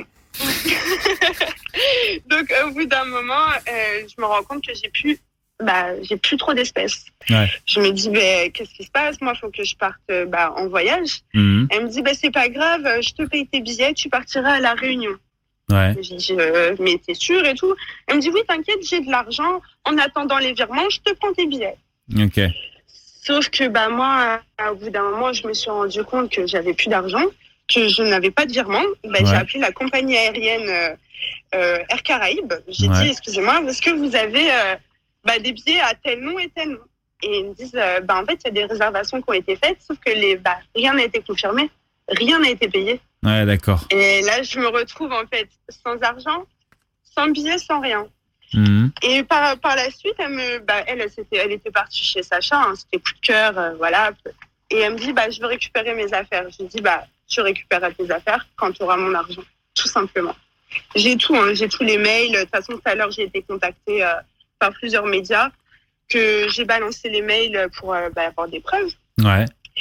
donc au bout d'un moment, euh, je me rends compte que j'ai plus, bah j'ai plus trop d'espèces. Ouais. Je me dis bah, qu'est-ce qui se passe? Moi, il faut que je parte bah en voyage. Mm-hmm. Elle me dit bah c'est pas grave, je te paye tes billets, tu partiras à la Réunion. Ouais. J'ai dit, euh, mais t'es sûr et tout? Elle me dit, oui, t'inquiète, j'ai de l'argent. En attendant les virements, je te prends tes billets. Ok. Sauf que, bah, moi, au bout d'un moment, je me suis rendu compte que j'avais plus d'argent, que je n'avais pas de virement. Bah, ouais. J'ai appelé la compagnie aérienne euh, euh, Air Caraïbes. J'ai ouais. dit, excusez-moi, est-ce que vous avez euh, bah, des billets à tel nom et tel nom? Et ils me disent, euh, bah, en fait, il y a des réservations qui ont été faites, sauf que les, bah, rien n'a été confirmé. Rien n'a été payé. Ouais, d'accord. Et là, je me retrouve en fait sans argent, sans billet, sans rien. Mmh. Et par, par la suite, elle, me, bah, elle, elle, c'était, elle était partie chez Sacha, hein, c'était coup de cœur, euh, voilà. Et elle me dit, bah, je veux récupérer mes affaires. Je lui dis, bah, tu récupéreras tes affaires quand tu auras mon argent, tout simplement. J'ai tout, hein, j'ai tous les mails. De toute façon, tout à l'heure, j'ai été contactée euh, par plusieurs médias, que j'ai balancé les mails pour euh, bah, avoir des preuves. Ouais.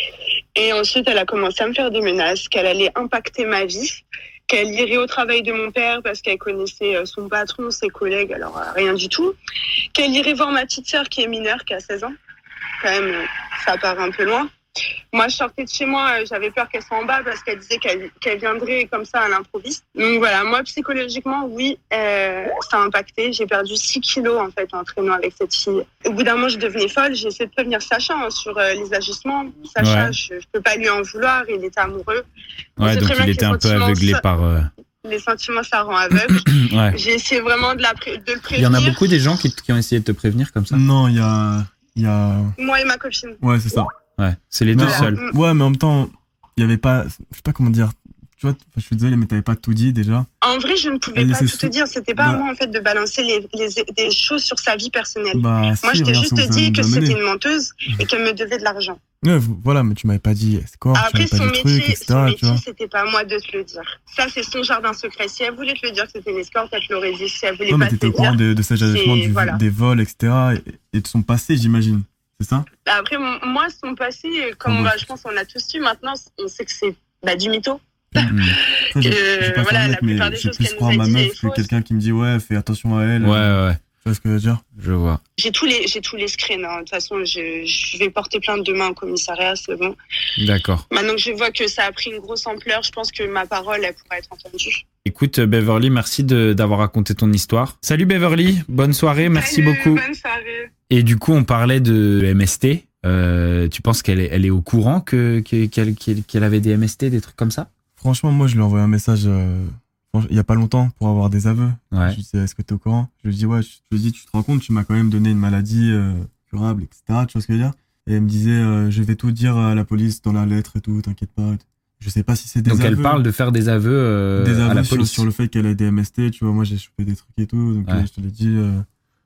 Et ensuite, elle a commencé à me faire des menaces, qu'elle allait impacter ma vie, qu'elle irait au travail de mon père parce qu'elle connaissait son patron, ses collègues, alors euh, rien du tout. Qu'elle irait voir ma petite sœur qui est mineure, qui a seize ans. Quand même, ça part un peu loin. Moi, je sortais de chez moi, j'avais peur qu'elle soit en bas parce qu'elle disait qu'elle, qu'elle viendrait comme ça à l'improviste. Donc voilà, moi, psychologiquement, oui, euh, ça a impacté. J'ai perdu six kilos, en fait, en traînant avec cette fille. Au bout d'un moment, je devenais folle. J'ai essayé de prévenir Sacha hein, sur euh, les ajustements. Sacha, ouais. je ne peux pas lui en vouloir, il était amoureux. Ouais, donc il était un peu aveuglé ça, par... Euh... Les sentiments, ça rend aveugle. Ouais. J'ai essayé vraiment de, la pré- de le prévenir. Il y en a beaucoup des gens qui, qui ont essayé de te prévenir comme ça? Non, il y a... Il y a... Moi et ma copine. Ouais, c'est ça. Ouais, c'est les deux mais, seuls. Ouais, mais en même temps, il y avait pas, je sais pas comment dire. Tu vois, je suis désolé, mais t'avais pas tout dit déjà. En vrai, je ne pouvais Elle pas tout te dire. C'était pas bah, à moi en fait de balancer les, les, des choses sur sa vie personnelle. Bah, moi, si, je t'ai juste dit que c'était mêlé. une menteuse et qu'elle me devait de l'argent. Ouais, voilà, mais tu m'avais pas dit escort, Après, tu m'avais pas son dit métier, trucs, et cetera. son tu métier, vois. c'était pas à moi de te le dire. Ça, c'est son jardin secret. Si elle voulait te le dire que c'était une escorte, elle te l'aurait dit. Si elle voulait non, pas mais te le t'étais dire, au courant de, de ces agissements, du, voilà. des vols, et cetera. Et, et de son passé, j'imagine. C'est ça? Bah après, moi, son passé, comme oh, bah, je pense qu'on a tous su, maintenant, on sait que c'est bah, du mytho. Mmh. Après, j'ai, euh, j'ai pas voilà, la plupart des choses qu'elle nous a dit. Je plus croire ma meuf que quelqu'un qui me dit ouais, fais attention à elle. Ouais, ouais. Tu vois ce que je veux dire? Je vois. J'ai tous les, j'ai tous les screens. Hein. De toute façon, je, je vais porter plainte demain au commissariat, c'est bon. D'accord. Maintenant que je vois que ça a pris une grosse ampleur, je pense que ma parole, elle pourra être entendue. Écoute, Beverly, merci de, d'avoir raconté ton histoire. Salut Beverly, bonne soirée, merci Salut, beaucoup. Bonne soirée. Et du coup, on parlait de M S T. Euh, tu penses qu'elle est, elle est au courant que, que, qu'elle, qu'elle avait des M S T, des trucs comme ça? Franchement, moi, je lui ai envoyé un message euh, il y a pas longtemps pour avoir des aveux. Ouais. Je lui disais, est-ce que t'es au courant? Je lui dis, ouais, je lui dis, tu te rends compte, tu m'as quand même donné une maladie euh, curable, et cetera. Tu vois ce que je veux dire? Et elle me disait, euh, je vais tout dire à la police dans la lettre et tout, t'inquiète pas. Je sais pas si c'est des donc aveux. Donc elle parle de faire des aveux, euh, des aveux à la sur, police sur le fait qu'elle a des M S T, tu vois, moi j'ai chopé des trucs et tout, donc ouais. euh, je te l'ai dit. Euh...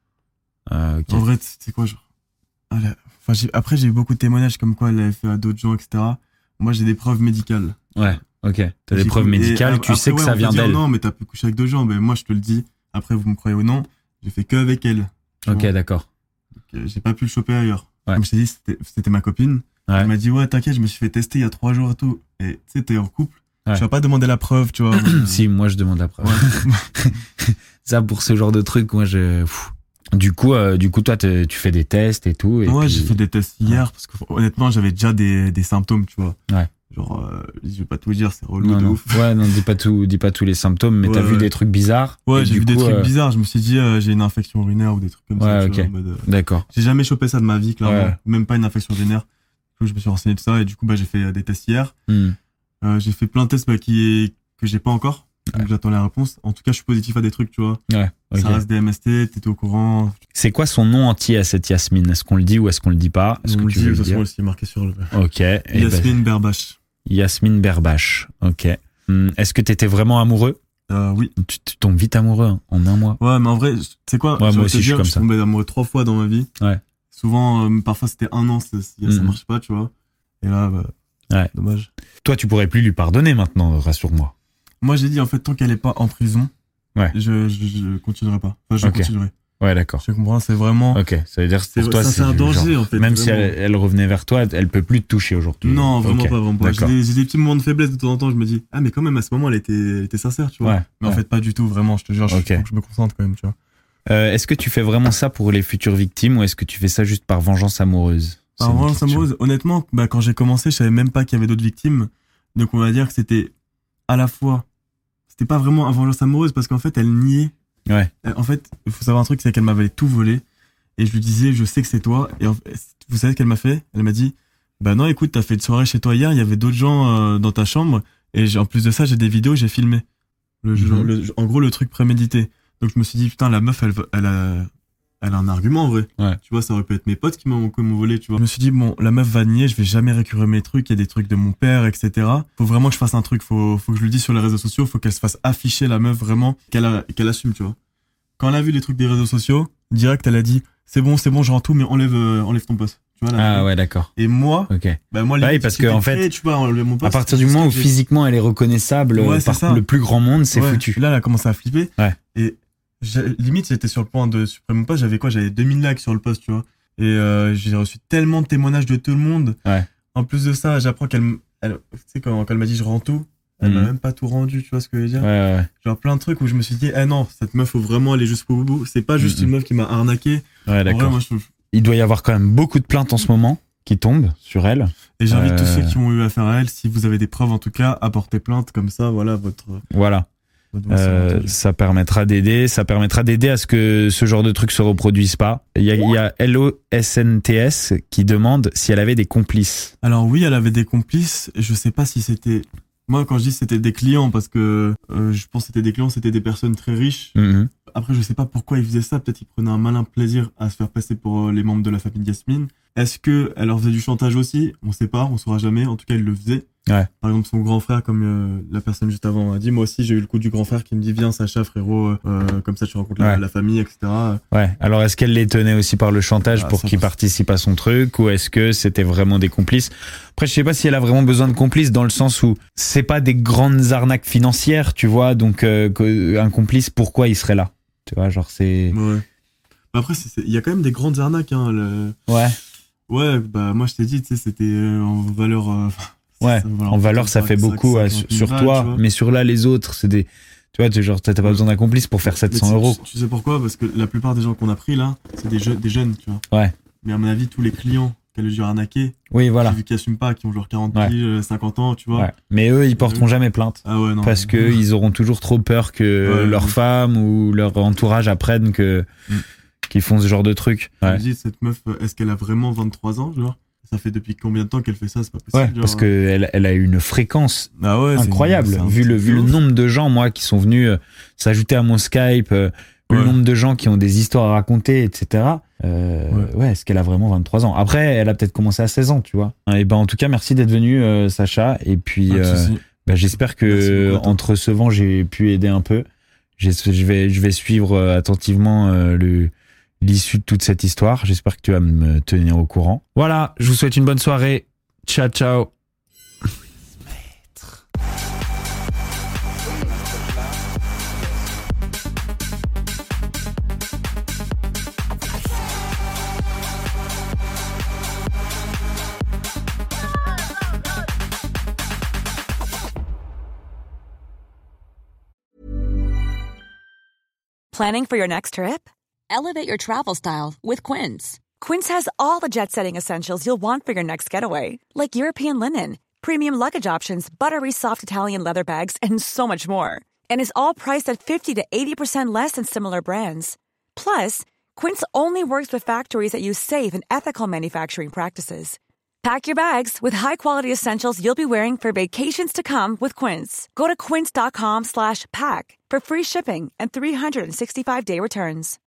Ah, okay. En vrai, c'est quoi, genre... Enfin, j'ai... Après, j'ai eu beaucoup de témoignages comme quoi elle l'avait fait à d'autres gens, et cetera. Moi, j'ai des preuves médicales. Ouais, ok. T'as des preuves médicales, et tu après, sais que ouais, ça vient d'elle. Non, mais t'as pu coucher avec deux gens. Mais moi, je te le dis. Après, vous me croyez ou non, j'ai fait que avec elle. Ok, vois. D'accord. Donc, euh, j'ai pas pu le choper ailleurs. Ouais. Comme je t'ai dit, c'était, c'était ma copine. Ouais. Elle m'a dit, ouais, t'inquiète, je me suis fait tester il y a trois jours et tout. Et tu sais, t'es en couple. Ouais. Je vais pas demander la preuve, tu vois. Si, moi, je demande la preuve. Ouais. Ça, pour ce genre de truc, moi, je... Pff. Du coup, euh, du coup, toi, tu fais des tests et tout. Et ouais, puis... j'ai fait des tests hier ouais. parce que honnêtement, j'avais déjà des, des symptômes, tu vois. Ouais. Genre, euh, je vais pas tout dire, c'est relou non, de non. ouf. Ouais, non, dis pas tout, dis pas tous les symptômes, mais ouais, t'as ouais. vu des trucs bizarres. Ouais, j'ai vu coup, des trucs euh... bizarres. Je me suis dit, euh, j'ai une infection urinaire ou des trucs comme ouais, ça. Ok. Tu vois, en mode, euh... D'accord. J'ai jamais chopé ça de ma vie, clairement. Ouais. Même pas une infection urinaire. Du coup, je me suis renseigné tout ça et du coup, bah, j'ai fait des tests hier. Mm. Euh, j'ai fait plein de tests bah, qui que j'ai pas encore. Donc, ouais. J'attends la réponse. En tout cas, je suis positif à des trucs, tu vois. Ouais. Okay. Ça reste des M S T, t'étais au courant. C'est quoi son nom entier à cette Yasmine? Est-ce qu'on le dit ou est-ce qu'on le dit pas? Est-ce on que le tu dit, veux de le toute façon, dire? c'est marqué sur le. Ok. Yasmine ben... Berbache. Yasmine Berbache. Ok. Hum, est-ce que t'étais vraiment amoureux? Euh, oui. Tu, tu tombes vite amoureux hein, en un mois. Ouais, mais en vrai, tu sais quoi? Ouais, moi aussi, je suis comme je ça. Je suis tombé amoureux trois fois dans ma vie. Ouais. Souvent, euh, parfois, c'était un an, ça, ça mmh. marche pas, tu vois. Et là, bah, ouais. dommage. Toi, tu pourrais plus lui pardonner maintenant, rassure-moi. Moi, j'ai dit, en fait, tant qu'elle est pas en prison, ouais. je, je, je continuerai pas. Enfin, je okay. continuerai. Ouais, d'accord. Je comprends, c'est vraiment. Ok, ça veut dire que pour toi, ça, c'est, c'est un danger, genre, en fait. Même vraiment. si elle, elle revenait vers toi, elle peut plus te toucher aujourd'hui. Non, vraiment okay. pas, vraiment pas. J'ai des, j'ai des petits moments de faiblesse de temps en temps, je me dis, ah, mais quand même, à ce moment, elle était, elle était sincère, tu vois. Ouais, mais ouais. en fait, pas du tout, vraiment, je te jure, okay. faut que je me concentre quand même, tu vois. Euh, est-ce que tu fais vraiment ça pour les futures victimes ou est-ce que tu fais ça juste par vengeance amoureuse? Par vengeance amoureuse, honnêtement, bah, quand j'ai commencé, je savais même pas qu'il y avait d'autres victimes. Donc, on va dire que c'était à la fois, c'était pas vraiment une vengeance amoureuse parce qu'en fait, elle niait. Ouais. En fait, il faut savoir un truc, c'est qu'elle m'avait tout volé. Et je lui disais, je sais que c'est toi. Et en fait, vous savez ce qu'elle m'a fait? Elle m'a dit, bah non, écoute, t'as fait une soirée chez toi hier, il y avait d'autres gens euh, dans ta chambre. Et en plus de ça, j'ai des vidéos, j'ai filmé. Le, mm-hmm. le, en gros, le truc prémédité. Donc je me suis dit, putain, la meuf, elle, elle, a, elle a un argument en vrai. Ouais. Tu vois, ça aurait pu être mes potes qui m'ont, qui m'ont volé, tu vois. Je me suis dit, bon, la meuf va nier, je vais jamais récupérer mes trucs, il y a des trucs de mon père, et cetera. Faut vraiment que je fasse un truc, faut, faut que je le dise sur les réseaux sociaux, faut qu'elle se fasse afficher, la meuf, vraiment, qu'elle, a, qu'elle assume, tu vois. Quand elle a vu les trucs des réseaux sociaux, direct, elle a dit, c'est bon, c'est bon, je rends tout, mais enlève, euh, enlève ton poste. Tu vois, la Ah ouais, d'accord. Et moi, Ok. bah moi, Bah oui, limite, parce si que, c'était en fait, créé, tu vois, le- mon poste, À partir du c'est moment où ce que j'ai- physiquement elle est reconnaissable Ouais, c'est par ça. le plus grand monde, c'est Ouais. foutu. Là, elle a commencé à flipper. Ouais. Et j'ai- limite, j'étais sur le point de supprimer mon poste. J'avais quoi? J'avais deux mille likes sur le post, tu vois. Et euh, j'ai reçu tellement de témoignages de tout le monde. Ouais. En plus de ça, j'apprends qu'elle, m- elle, tu sais, quand, quand elle m'a dit je rends tout, elle m'a Mhm. même pas tout rendu, tu vois ce que je veux dire? Ouais, ouais. Genre plein de trucs où je me suis dit, eh non, cette meuf, faut vraiment aller jusqu'au bout. C'est pas juste Mhm. une meuf qui m'a arnaqué. Ouais, En vrai, d'accord. moi, je trouve- Il doit y avoir quand même beaucoup de plaintes en ce moment qui tombent sur elle. Et j'invite Euh, tous ceux qui ont eu affaire à elle, si vous avez des preuves en tout cas, à porter plainte, comme ça, voilà, votre, Voilà. votre voix sera Euh, entendue. ça permettra d'aider, ça permettra d'aider à ce que ce genre de trucs se reproduisent pas. Il y a, il y a L O S N T S qui demande si elle avait des complices. Alors oui, elle avait des complices, et je sais pas si c'était, moi quand je dis c'était des clients, parce que euh, je pense que c'était des clients, c'était des personnes très riches. Mhm. Après, je sais pas pourquoi ils faisaient ça, peut-être ils prenaient un malin plaisir à se faire passer pour euh, les membres de la famille Yasmine. Est-ce que elle leur faisait du chantage aussi? On sait pas, on saura jamais, en tout cas ils le faisaient. Ouais. Par exemple, son grand frère, comme euh, la personne juste avant a dit, moi aussi j'ai eu le coup du grand frère qui me dit viens Sacha frérot, euh, euh, comme ça tu rencontres la, Ouais. la famille, et cetera. Ouais. Alors est-ce qu'elle les tenait aussi par le chantage Ah, pour ça qu'ils passe. participent à son truc, ou est-ce que c'était vraiment des complices? Après, je sais pas si elle a vraiment besoin de complices, dans le sens où c'est pas des grandes arnaques financières, tu vois. Donc euh, que- un complice, pourquoi il serait là? Tu vois, genre c'est. Ouais. Après, c'est- c'est- il y a quand même des grandes arnaques. Hein, le... Ouais. Ouais, bah moi je t'ai dit, tu sais, c'était euh, en valeur. euh, Ouais. ça- voilà, En valeur, ça cinq- fait beaucoup cinq- ouais, cinquante sur, sur mille balles, toi, tu vois. mais sur là les autres, c'est des. Tu vois, t'es genre t'as t'as pas besoin d'un complice pour faire sept cents Mais tu- euros. Tu, tu sais pourquoi? Parce que la plupart des gens qu'on a pris là, c'est des, je- des jeunes, tu vois. Ouais. Mais à mon avis, tous les clients qu'elle a dû arnaquer, Oui, voilà. vu qu'ils assument pas, qui ont genre quarante Ouais. piges, euh, cinquante ans, tu vois. Ouais. Mais eux, ils porteront jamais plainte. Ah ouais, non. Parce que ils auront toujours trop peur que Ouais, leur oui. femme ou leur entourage apprennent que Mm. qu'ils font ce genre de trucs. Je Ouais. me dis, cette meuf, euh, est-ce qu'elle a vraiment vingt-trois ans, genre? Ça fait depuis combien de temps qu'elle fait ça? C'est pas possible. Ouais, genre. parce que elle, elle a une fréquence Ah ouais, c'est- incroyable. c'est un Vu le truc vu de le ouf. nombre de gens moi qui sont venus euh, s'ajouter à mon Skype, euh, le Ouais. nombre de gens qui ont des histoires à raconter, et cetera. Euh, ouais. Ouais. Est-ce qu'elle a vraiment vingt-trois ans? Après, elle a peut-être commencé à seize ans, tu vois. Et ben en tout cas, merci d'être venu, euh, Sacha. Et puis, Pas de euh, souci. bah, j'espère Merci que beaucoup à toi. en te recevant, j'ai pu aider un peu. J'ai- Je vais, je vais suivre euh, attentivement euh, le l'issue de toute cette histoire. J'espère que tu vas me tenir au courant. Voilà, je vous souhaite une bonne soirée. Ciao, ciao. Planning for your next trip? Elevate your travel style with Quince. Quince has all the jet-setting essentials you'll want for your next getaway, like European linen, premium luggage options, buttery soft Italian leather bags, and so much more. And is all priced at fifty to eighty percent less than similar brands. Plus, Quince only works with factories that use safe and ethical manufacturing practices. Pack your bags with high-quality essentials you'll be wearing for vacations to come with Quince. Go to quince.com slash pack for free shipping and three sixty-five day returns.